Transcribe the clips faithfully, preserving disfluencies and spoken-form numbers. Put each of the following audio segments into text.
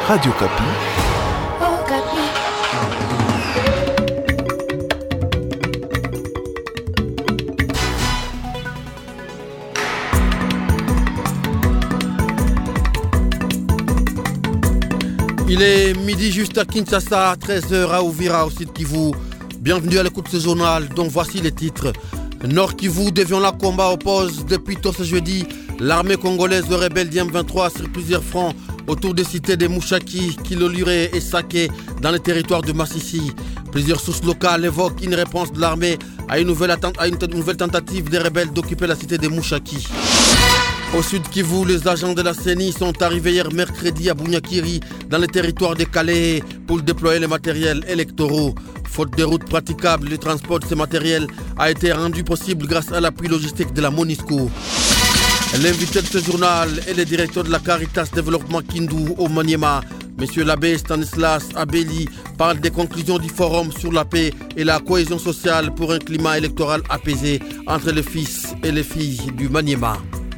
Radio Kapi. Oh, Kapi. Il est midi juste à Kinshasa, treize heures à Uvira au sud Kivu. Bienvenue à l'écoute de ce journal dont voici les titres. Nord Kivu, Devion-la combat oppose depuis tôt ce jeudi l'armée congolaise de rebelles du M vingt-trois sur plusieurs fronts autour des cités de Mouchaki, Kiloluré et Saké dans le territoire de Massissi. Plusieurs sources locales évoquent une réponse de l'armée à une nouvelle, atten- à une t- nouvelle tentative des rebelles d'occuper la cité de Mouchaki. Au sud Kivu, les agents de la C E N I sont arrivés hier mercredi à Bunyakiri, dans le territoire de Calais, pour déployer les matériels électoraux. Faute de routes praticables, le transport de ces matériels a été rendu possible grâce à l'appui logistique de la MONUSCO. L'invité de ce journal est le directeur de la Caritas Développement Kindu au Maniema. Monsieur l'abbé Stanislas Abeli parle des conclusions du forum sur la paix et la cohésion sociale pour un climat électoral apaisé entre les fils et les filles du Maniema.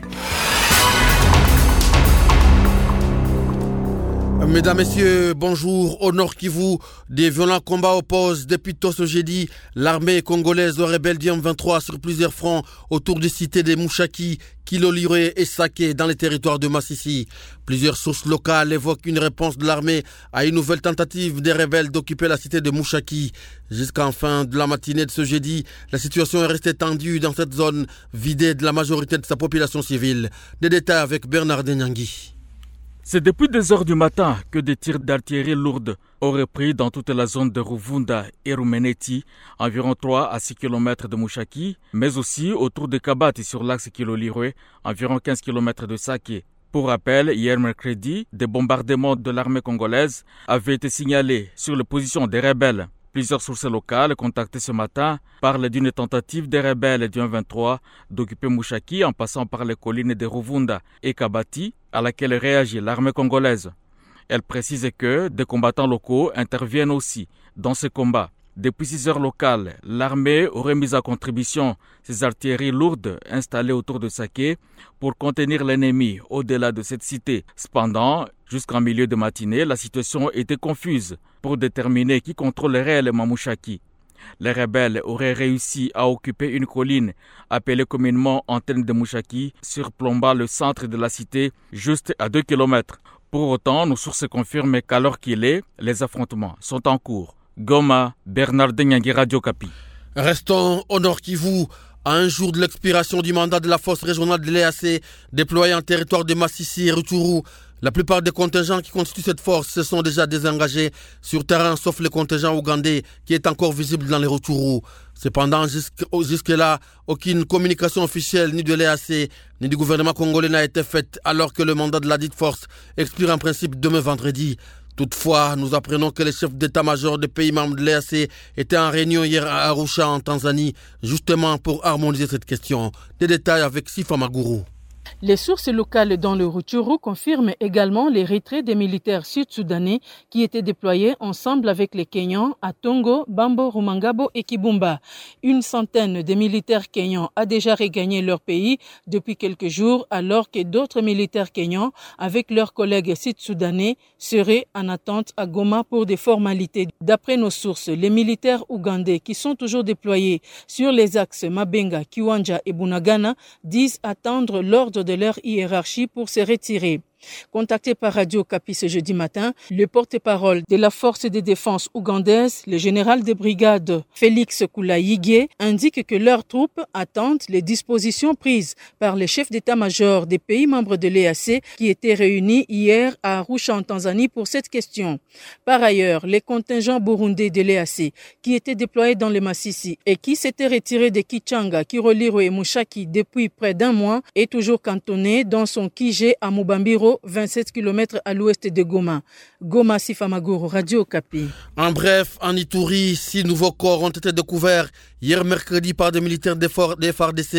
Mesdames, Messieurs, bonjour. Au Nord Kivu, des violents combats opposent depuis tôt ce jeudi l'armée congolaise aux rebelles du M vingt-trois sur plusieurs fronts autour des cités de Mouchaki, Kiloluré et Saké dans les territoires de Massissi. Plusieurs sources locales évoquent une réponse de l'armée à une nouvelle tentative des rebelles d'occuper la cité de Mouchaki. Jusqu'en fin de la matinée de ce jeudi, la situation est restée tendue dans cette zone vidée de la majorité de sa population civile. Des détails avec Bernard Denyangui. C'est depuis deux heures du matin que des tirs d'artillerie lourde auraient pris dans toute la zone de Ruvunda et Rumeneti, environ trois à six kilomètres de Mouchaki, mais aussi autour de Kabati sur l'axe Kilolirwe, environ quinze kilomètres de Saké. Pour rappel, hier mercredi, des bombardements de l'armée congolaise avaient été signalés sur les positions des rebelles. Plusieurs sources locales contactées ce matin parlent d'une tentative des rebelles du M vingt-trois d'occuper Mouchaki en passant par les collines de Ruvunda et Kabati, à laquelle réagit l'armée congolaise. Elle précise que des combattants locaux interviennent aussi dans ces combats. Depuis six heures locales, l'armée aurait mis à contribution ses artilleries lourdes installées autour de Saké pour contenir l'ennemi au-delà de cette cité. Cependant, jusqu'en milieu de matinée, la situation était confuse pour déterminer qui contrôle réellement Mouchaki. Les rebelles auraient réussi à occuper une colline appelée communément antenne de Mouchaki, surplombant le centre de la cité juste à deux kilomètres. Pour autant, nos sources confirment qu'à l'heure qu'il est, les affrontements sont en cours. Goma, Bernard Denyangui, Radio Kapi. Restons au Nord Kivu. À un jour de l'expiration du mandat de la force régionale de l'E A C déployée en territoire de Massissi et Rutshuru, la plupart des contingents qui constituent cette force se sont déjà désengagés sur terrain, sauf le contingent ougandais qui est encore visible dans les Rutshuru. Cependant, jusque-là, aucune communication officielle ni de l'E A C ni du gouvernement congolais n'a été faite alors que le mandat de la dite force expire en principe demain vendredi. Toutefois, nous apprenons que les chefs d'état-major des pays membres de l'E A C étaient en réunion hier à Arusha en Tanzanie, justement pour harmoniser cette question. Des détails avec Sifa Maguru. Les sources locales dans le Rutshuru confirment également les retraits des militaires sud-soudanais qui étaient déployés ensemble avec les Kenyans à Tongo, Bambo, Rumangabo et Kibumba. Une centaine de militaires kenyans a déjà regagné leur pays depuis quelques jours, alors que d'autres militaires kenyans, avec leurs collègues sud-soudanais, seraient en attente à Goma pour des formalités. D'après nos sources, les militaires ougandais qui sont toujours déployés sur les axes Mabenga, Kiwanja et Bunagana disent attendre l'ordre de leur hiérarchie pour se retirer. Contacté par Radio Kapi ce jeudi matin, le porte-parole de la force de défense ougandaise, le général de brigade Félix Kulaïgué, indique que leurs troupes attendent les dispositions prises par les chefs d'état-major des pays membres de l'E A C qui étaient réunis hier à Arusha en Tanzanie pour cette question. Par ailleurs, les contingents burundais de l'E A C qui étaient déployés dans le Massissi et qui s'étaient retirés de Kichanga, Kiroliro et Mouchaki depuis près d'un mois est toujours cantonné dans son Kije à Mubambiro, vingt-sept kilomètres à l'ouest de Goma. Goma, Sifa Maguru, Radio Kapi. En bref, en Ituri, six nouveaux corps ont été découverts hier mercredi par des militaires des F A R D C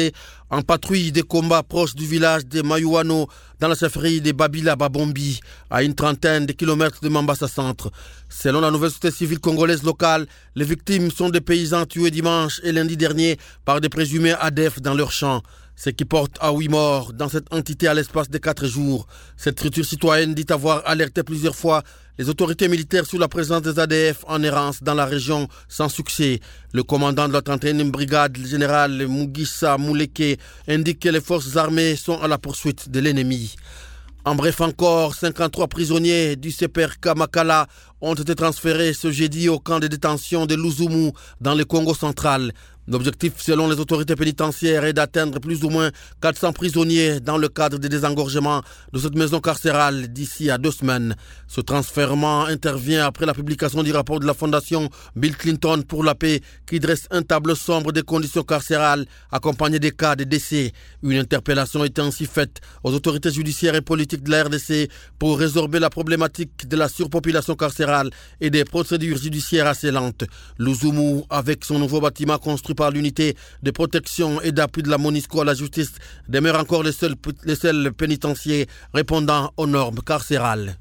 en patrouille des combats proches du village de Mayuano dans la chefferie de Babila Babombi, à une trentaine de kilomètres de Mambasa Centre. Selon la nouvelle société civile congolaise locale, les victimes sont des paysans tués dimanche et lundi dernier par des présumés A D F dans leurs champs. Ce qui porte à huit morts dans cette entité à l'espace de quatre jours. Cette structure citoyenne dit avoir alerté plusieurs fois les autorités militaires sur la présence des A D F en errance dans la région sans succès. Le commandant de la trente et unième brigade, le général Mugisa Mouleke, indique que les forces armées sont à la poursuite de l'ennemi. En bref encore, cinquante-trois prisonniers du C P R K Makala ont été transférés ce jeudi au camp de détention de Luzumu dans le Congo central. L'objectif, selon les autorités pénitentiaires, est d'atteindre plus ou moins quatre cents prisonniers dans le cadre des désengorgements de cette maison carcérale d'ici à deux semaines. Ce transfèrement intervient après la publication du rapport de la Fondation Bill Clinton pour la paix qui dresse un tableau sombre des conditions carcérales accompagné des cas de décès. Une interpellation est ainsi faite aux autorités judiciaires et politiques de la R D C pour résorber la problématique de la surpopulation carcérale et des procédures judiciaires assez lentes. Luzumu, avec son nouveau bâtiment construit par l'unité de protection et d'appui de la MONUSCO à la justice, demeure encore les seuls, les seuls pénitenciers répondant aux normes carcérales.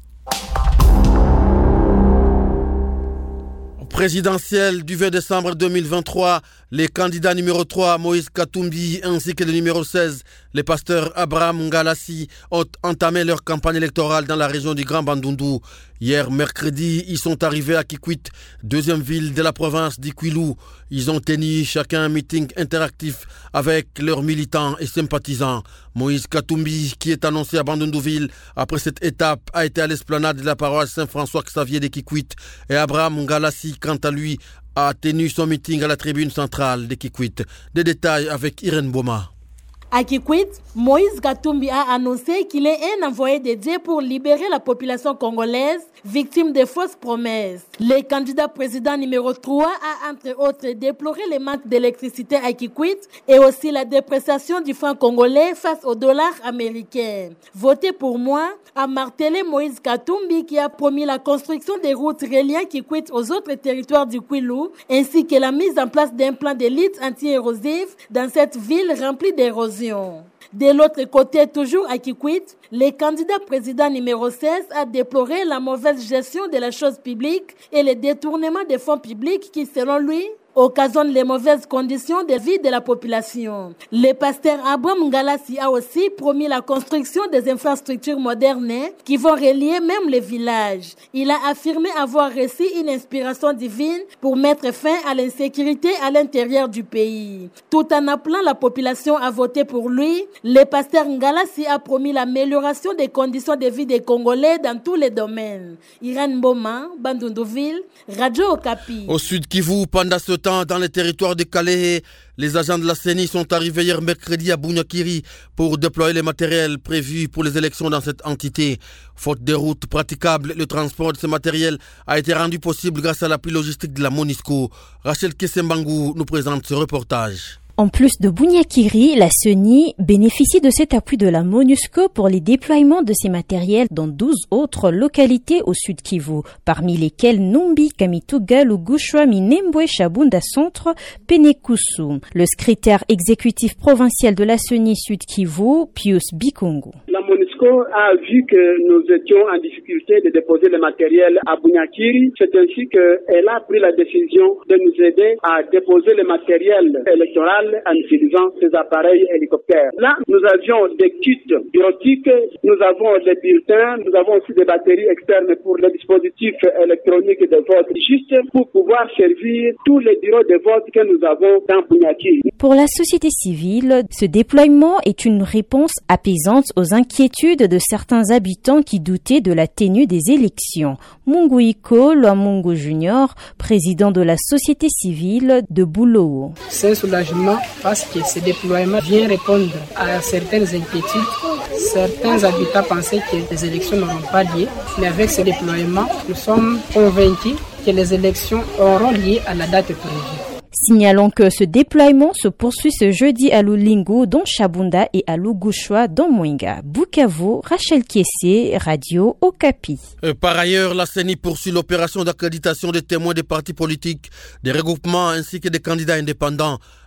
Présidentielle du vingt décembre deux mille vingt-trois, les candidats numéro trois, Moïse Katumbi, ainsi que le numéro seize, les pasteurs Abraham Ngalassi, ont entamé leur campagne électorale dans la région du Grand Bandundu. Hier, mercredi, ils sont arrivés à Kikwit, deuxième ville de la province d'Ikwilu. Ils ont tenu chacun un meeting interactif avec leurs militants et sympathisants. Moïse Katumbi, qui est annoncé à Bandunduville après cette étape, a été à l'esplanade de la paroisse Saint-François-Xavier de Kikwit. Et Abraham Ngalassi, quant à lui, a tenu son meeting à la tribune centrale de Kikwit. Des détails avec Irène Boma. À Kikwit, Moïse Katumbi a annoncé qu'il est un envoyé de Dieu pour libérer la population congolaise victime de fausses promesses. Le candidat président numéro trois a entre autres déploré le manque d'électricité à Kikwit et aussi la dépréciation du franc congolais face au dollar américain. Votez pour moi, a martelé Moïse Katumbi, qui a promis la construction des routes reliant Kikwit aux autres territoires du Kwilu ainsi que la mise en place d'un plan de lutte anti-érosif dans cette ville remplie d'érosion. De l'autre côté, toujours à Kikwit, le candidat président numéro seize a déploré la mauvaise gestion de la chose publique et le détournement des fonds publics qui, selon lui, occasionne les mauvaises conditions de vie de la population. Le pasteur Abraham Ngalassi a aussi promis la construction des infrastructures modernes qui vont relier même les villages. Il a affirmé avoir reçu une inspiration divine pour mettre fin à l'insécurité à l'intérieur du pays. Tout en appelant la population à voter pour lui, le pasteur Ngalassi a promis l'amélioration des conditions de vie des Congolais dans tous les domaines. Irène Boma, Bandunduville, Radio Okapi. Au sud Kivu, pendant ce dans les territoires de Calais, les agents de la C E N I sont arrivés hier mercredi à Bunyakiri pour déployer les matériels prévus pour les élections dans cette entité. Faute de routes praticables, le transport de ces matériels a été rendu possible grâce à l'appui logistique de la MONUSCO. Rachel Kessembangu nous présente ce reportage. En plus de Bunyakiri, la C E N I bénéficie de cet appui de la MONUSCO pour les déploiements de ces matériels dans douze autres localités au sud Kivu, parmi lesquelles Numbi, Kamituga, Lugushwa, Minembwe, Shabunda Centre, Penekusu. Le secrétaire exécutif provincial de la C E N I Sud Kivu, Pius Bikungu. La MONUSCO a vu que nous étions en difficulté de déposer le matériel à Bunyakiri. C'est ainsi qu'elle a pris la décision de nous aider à déposer le matériel électoral en utilisant ces appareils hélicoptères. Là, nous avions des kits bureautiques, nous avons des bulletins, nous avons aussi des batteries externes pour les dispositifs électroniques de vote, juste pour pouvoir servir tous les bureaux de vote que nous avons dans Bunyakiri. Pour la société civile, ce déploiement est une réponse apaisante aux inquiétudes de certains habitants qui doutaient de la tenue des élections. Munguiko Lwamungu Junior, président de la société civile de Bouloo. C'est un soulagement parce que ce déploiement vient répondre à certaines inquiétudes. Certains habitants pensaient que les élections n'auront pas lieu, mais avec ce déploiement, nous sommes convaincus que les élections auront lieu à la date prévue. Signalons que ce déploiement se poursuit ce jeudi à Lulingu, dans Shabunda, et à Lugushwa, dans Mwenga. Bukavu, Rachel Kiessé, Radio Okapi. Par ailleurs, la C E N I poursuit l'opération d'accréditation des témoins des partis politiques, des regroupements ainsi que des candidats indépendants.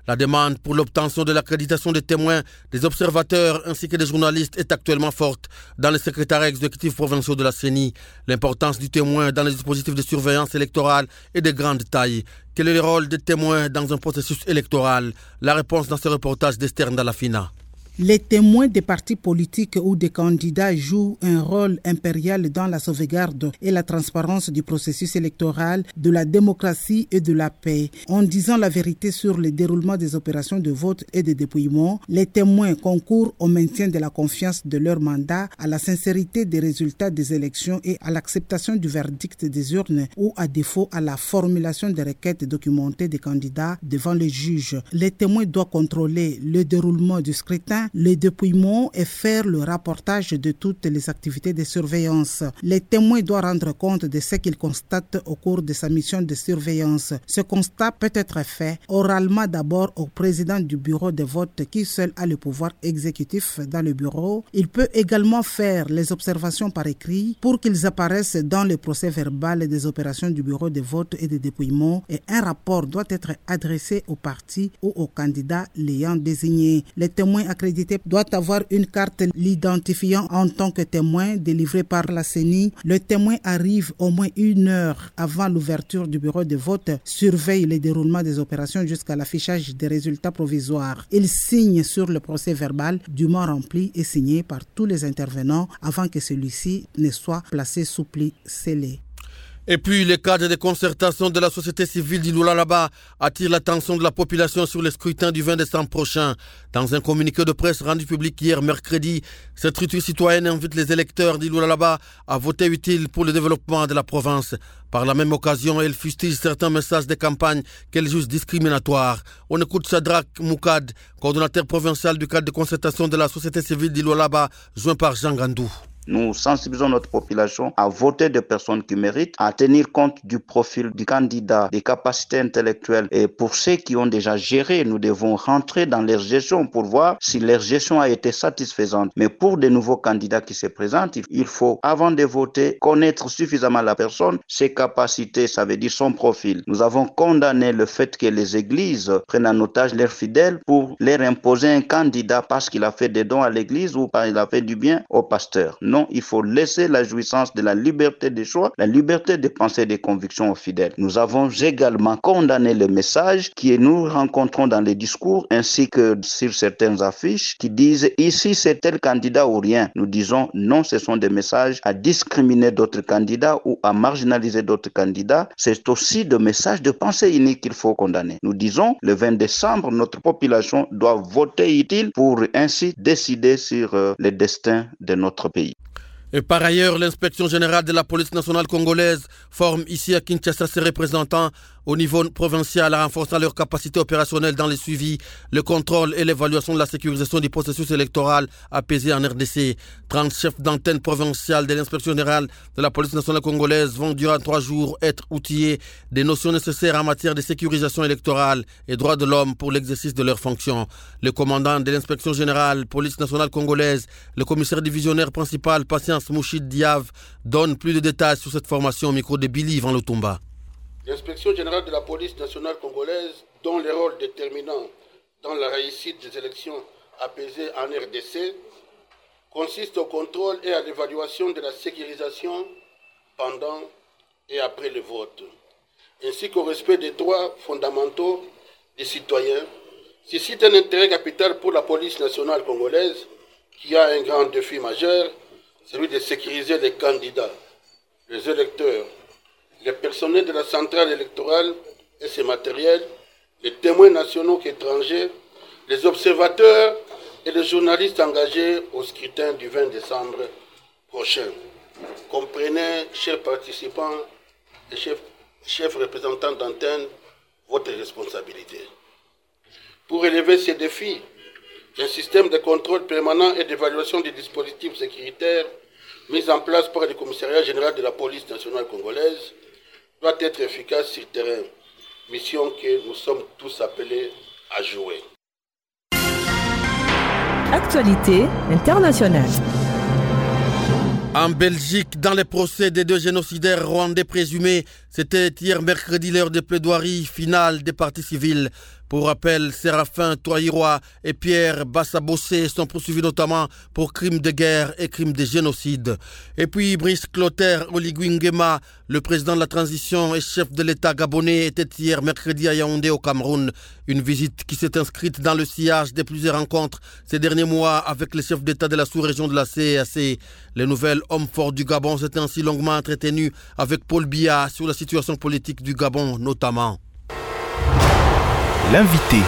La demande pour l'obtention de l'accréditation des témoins, des observateurs ainsi que des journalistes est actuellement forte dans les secrétariats exécutifs provinciaux de la C E N I. L'importance du témoin dans les dispositifs de surveillance électorale est de grande taille. Quel est le rôle des témoins dans un processus électoral? La réponse dans ce reportage d'Esther Ndalafina. Les témoins des partis politiques ou des candidats jouent un rôle impérial dans la sauvegarde et la transparence du processus électoral, de la démocratie et de la paix. En disant la vérité sur le déroulement des opérations de vote et de dépouillement, les témoins concourent au maintien de la confiance de leur mandat, à la sincérité des résultats des élections et à l'acceptation du verdict des urnes ou, à défaut, à la formulation des requêtes documentées des candidats devant les juges. Les témoins doivent contrôler le déroulement du scrutin, le dépouillement et faire le rapportage de toutes les activités de surveillance. Les témoins doivent rendre compte de ce qu'ils constatent au cours de sa mission de surveillance. Ce constat peut être fait oralement d'abord au président du bureau de vote qui seul a le pouvoir exécutif dans le bureau. Il peut également faire les observations par écrit pour qu'ils apparaissent dans le procès verbal des opérations du bureau de vote et de dépouillement, et un rapport doit être adressé au parti ou au candidat l'ayant désigné. Les témoins accrédités doit avoir une carte l'identifiant en tant que témoin délivrée par la C E N I. Le témoin arrive au moins une heure avant l'ouverture du bureau de vote, surveille le déroulement des opérations jusqu'à l'affichage des résultats provisoires. Il signe sur le procès verbal dûment rempli et signé par tous les intervenants avant que celui-ci ne soit placé sous pli scellé. Et puis, les cadres de concertation de la société civile d'Iloulalaba attirent l'attention de la population sur le scrutin du vingt décembre prochain. Dans un communiqué de presse rendu public hier mercredi, cette structure citoyenne invite les électeurs d'Iloulalaba à voter utile pour le développement de la province. Par la même occasion, elle fustige certains messages de campagne qu'elle juge discriminatoires. On écoute Sadrak Moukad, coordonnateur provincial du cadre de concertation de la société civile d'Iloulalaba, joint par Jean Gandou. Nous sensibilisons notre population à voter des personnes qui méritent, à tenir compte du profil du candidat, des capacités intellectuelles. Et pour ceux qui ont déjà géré, nous devons rentrer dans leur gestion pour voir si leur gestion a été satisfaisante. Mais pour de nouveaux candidats qui se présentent, il faut, avant de voter, connaître suffisamment la personne, ses capacités, ça veut dire son profil. Nous avons condamné le fait que les églises prennent en otage leurs fidèles pour leur imposer un candidat parce qu'il a fait des dons à l'église ou parce qu'il a fait du bien au pasteur. Non, il faut laisser la jouissance de la liberté des choix, la liberté de penser et des convictions aux fidèles. Nous avons également condamné le message que nous rencontrons dans les discours ainsi que sur certaines affiches qui disent « ici c'est tel candidat ou rien ». Nous disons non, ce sont des messages à discriminer d'autres candidats ou à marginaliser d'autres candidats. C'est aussi des messages de pensée unique qu'il faut condamner. Nous disons le vingt décembre, notre population doit voter utile pour ainsi décider sur euh, le destin de notre pays. Et par ailleurs, l'inspection générale de la police nationale congolaise forme ici à Kinshasa ses représentants au niveau provincial en renforçant leurs capacités opérationnelles dans le suivi, le contrôle et l'évaluation de la sécurisation du processus électoral apaisé en R D C. trente chefs d'antenne provinciale de l'inspection générale de la police nationale congolaise vont durant trois jours être outillés des notions nécessaires en matière de sécurisation électorale et droits de l'homme pour l'exercice de leurs fonctions. Le commandant de l'inspection générale police nationale congolaise, le commissaire divisionnaire principal Patience Mouchid Diav, donne plus de détails sur cette formation au micro de Billy Van Lutumba. L'inspection générale de la police nationale congolaise, dont le rôle déterminant dans la réussite des élections apaisées en R D C, consiste au contrôle et à l'évaluation de la sécurisation pendant et après le vote, ainsi qu'au respect des droits fondamentaux des citoyens. C'est un intérêt capital pour la police nationale congolaise qui a un grand défi majeur, celui de sécuriser les candidats, les électeurs, les personnels de la centrale électorale et ses matériels, les témoins nationaux qu'étrangers, les observateurs et les journalistes engagés au scrutin du vingt décembre prochain. Comprenez, chers participants et chefs, chefs représentants d'antenne, votre responsabilité. Pour relever ces défis, un système de contrôle permanent et d'évaluation des dispositifs sécuritaires mis en place par le commissariat général de la police nationale congolaise doit être efficace sur terrain, mission que nous sommes tous appelés à jouer. Actualité internationale. En Belgique, dans les procès des deux génocidaires rwandais présumés, c'était hier mercredi l'heure de plaidoirie finale des parties civiles. Pour rappel, Séraphin Toyiroa et Pierre Bassabossé sont poursuivis notamment pour crimes de guerre et crimes de génocide. Et puis Brice Clotaire Oligui Nguema, le président de la transition et chef de l'État gabonais, était hier mercredi à Yaoundé au Cameroun. Une visite qui s'est inscrite dans le sillage de plusieurs rencontres ces derniers mois avec les chefs d'État de la sous-région de la C E A C. Les nouvelles hommes forts du Gabon s'étaient ainsi longuement entretenus avec Paul Biya sur la situation politique du Gabon notamment. L'invité.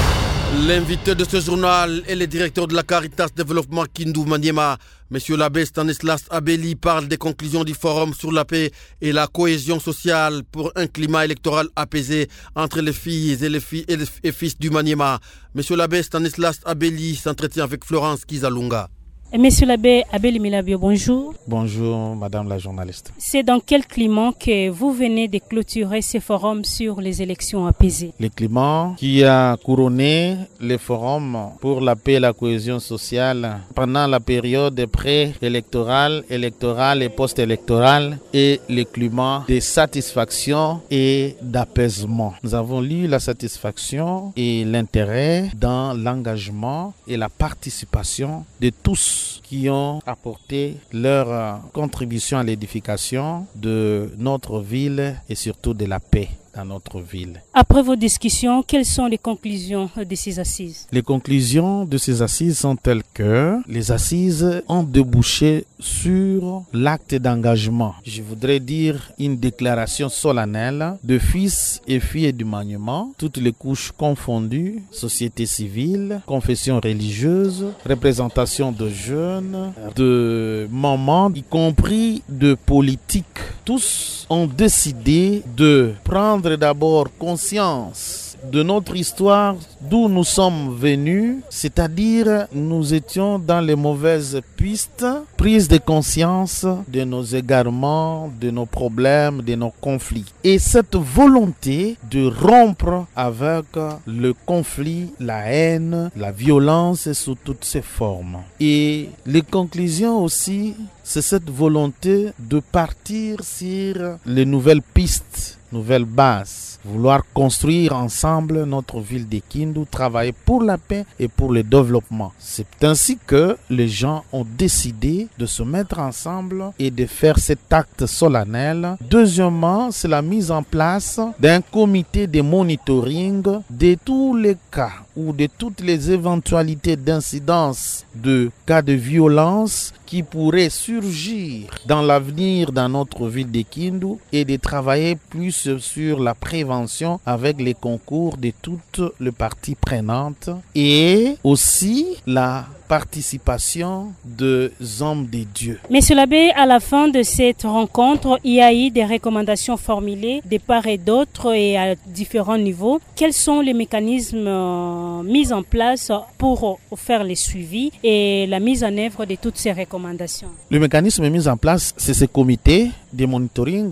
L'invité de ce journal est le directeur de la Caritas Développement Kindu Maniema. Monsieur l'abbé Stanislas Abeli parle des conclusions du forum sur la paix et la cohésion sociale pour un climat électoral apaisé entre les filles et les, filles et les fils du Maniema. Monsieur l'abbé Stanislas Abeli s'entretient avec Florence Kizalunga. Monsieur l'abbé Abeli Milabio, bonjour. Bonjour, madame la journaliste. C'est dans quel climat que vous venez de clôturer ce forum sur les élections apaisées? Le climat qui a couronné le forum pour la paix et la cohésion sociale pendant la période pré-électorale, électorale et post-électorale et le climat de satisfaction et d'apaisement. Nous avons lu la satisfaction et l'intérêt dans l'engagement et la participation de tous qui ont apporté leur contribution à l'édification de notre ville et surtout de la paix dans notre ville. Après vos discussions, quelles sont les conclusions de ces assises? Les conclusions de ces assises sont telles que les assises ont débouché sur l'acte d'engagement. Je voudrais dire une déclaration solennelle de fils et filles du maniement, toutes les couches confondues, société civile, confession religieuse, représentation de jeunes, de mamans, y compris de politiques. Tous ont décidé de prendre d'abord conscience de notre histoire, d'où nous sommes venus, c'est-à-dire nous étions dans les mauvaises pistes, prise de conscience de nos égarements, de nos problèmes, de nos conflits. Et cette volonté de rompre avec le conflit, la haine, la violence sous toutes ses formes. Et les conclusions aussi, c'est cette volonté de partir sur les nouvelles pistes, nouvelles bases. Vouloir construire ensemble notre ville de Kindu, travailler pour la paix et pour le développement. C'est ainsi que les gens ont décidé de se mettre ensemble et de faire cet acte solennel. Deuxièmement, c'est la mise en place d'un comité de monitoring de tous les cas ou de toutes les éventualités d'incidence de cas de violence qui pourraient surgir dans l'avenir dans notre ville de Kindu et de travailler plus sur la prévention avec les concours de toutes les parties prenantes et aussi la participation des hommes de Dieu. Monsieur l'abbé, à la fin de cette rencontre, il y a eu des recommandations formulées de part et d'autre et à différents niveaux. Quels sont les mécanismes euh, mis en place pour faire le suivi et la mise en œuvre de toutes ces recommandations? Le mécanisme mis en place, c'est ce comité de monitoring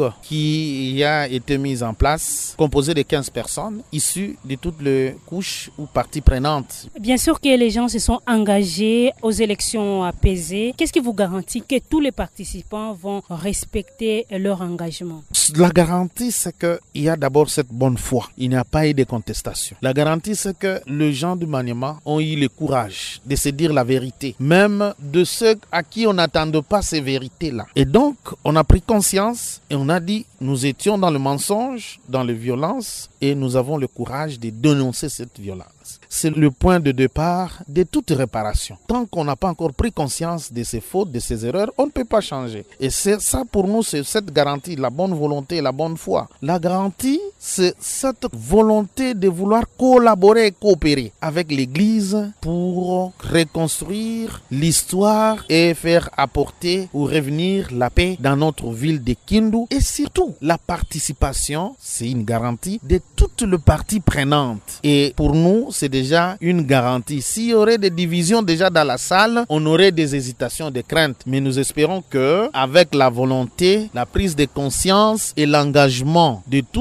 qui a été mis en place, composé de quinze personnes issues de toutes les couches ou parties prenantes. Bien sûr que les gens se sont engagés aux élections apaisées. Qu'est-ce qui vous garantit que tous les participants vont respecter leur engagement? La garantie, c'est qu'il y a d'abord cette bonne foi. Il n'y a pas eu de contestation. La garantie, c'est que les gens du Maniema ont eu le courage de se dire la vérité, même de ceux à qui on n'attendait pas ces vérités-là. Et donc, on a pris conscience et on a dit, nous étions dans le mensonge, dans la violence, et nous avons le courage de dénoncer cette violence. C'est le point de départ de toute réparation. Tant qu'on n'a pas encore pris conscience de ses fautes, de ses erreurs, on ne peut pas changer. Et c'est ça pour nous, c'est cette garantie, la bonne volonté, la bonne foi. La garantie, c'est cette volonté de vouloir collaborer et coopérer avec l'Église pour reconstruire l'histoire et faire apporter ou revenir la paix dans notre ville de Kindu. Et surtout, la participation, c'est une garantie de toutes les parties prenantes. Et pour nous, c'est déjà une garantie. S'il y aurait des divisions déjà dans la salle, on aurait des hésitations, des craintes. Mais nous espérons que, avec la volonté, la prise de conscience et l'engagement de tous, ils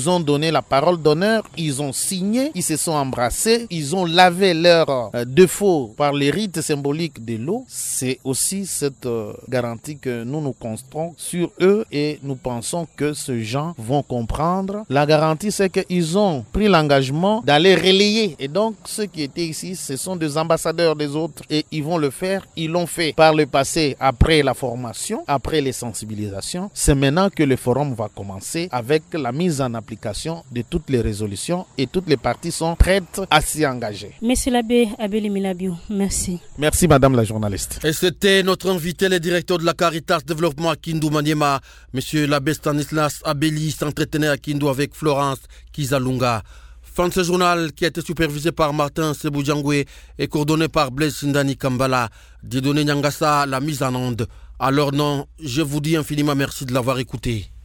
ils ont donné la parole d'honneur, ils ont signé, ils se sont embrassés, ils ont lavé leurs euh, défauts par les rites symboliques de l'eau. C'est aussi cette euh, garantie que nous nous construisons sur eux et nous pensons que ces gens vont comprendre. La garantie, c'est qu'ils ont pris l'engagement d'aller relayer. Et donc, ceux qui étaient ici, ce sont des ambassadeurs des autres et ils vont le faire. Ils l'ont fait par le passé, après la formation, après les sensibilisations. C'est maintenant que le forum va commencer avec la mise en application de toutes les résolutions et toutes les parties sont prêtes à s'y engager. Monsieur l'abbé Abeli Milabiou, merci. Merci madame la journaliste. Et c'était notre invité, le directeur de la Caritas Développement à Kindu Maniema, monsieur l'abbé Stanislas Abeli, s'entretenait à Kindu avec Florence Kizalunga. Fin de ce journal qui a été supervisé par Martin Seboudiangwe et coordonné par Blaise Sindani Kambala. Dieudonné Nyangassa, la mise en onde. À leur nom, je vous dis infiniment merci de l'avoir écouté.